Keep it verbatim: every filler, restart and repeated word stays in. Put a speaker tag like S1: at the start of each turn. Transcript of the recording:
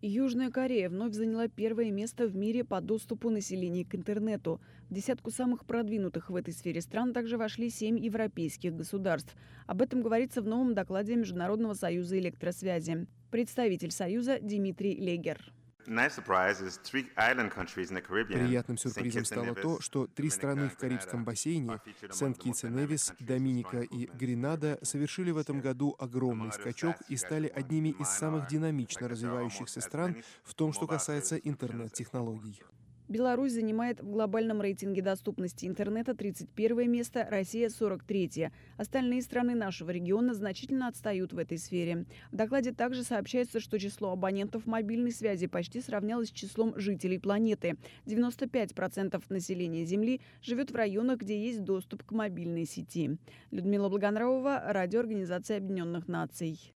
S1: Южная Корея вновь заняла первое место в мире по доступу населения к интернету. В десятку самых продвинутых в этой сфере стран также вошли семь европейских государств. Об этом говорится в новом докладе Международного союза электросвязи. Представитель союза Дмитрий Легер.
S2: Приятным сюрпризом стало то, что три страны в Карибском бассейне — Сент-Китс и Невис, Доминика и Гренада — совершили в этом году огромный скачок и стали одними из самых динамично развивающихся стран в том, что касается интернет-технологий.
S1: Беларусь занимает в глобальном рейтинге доступности интернета тридцать первое место, Россия – сорок третье. Остальные страны нашего региона значительно отстают в этой сфере. В докладе также сообщается, что число абонентов мобильной связи почти сравнялось с числом жителей планеты. девяносто пять процентов населения Земли живет в районах, где есть доступ к мобильной сети. Людмила Благонравова, Радиоорганизация Объединенных Наций.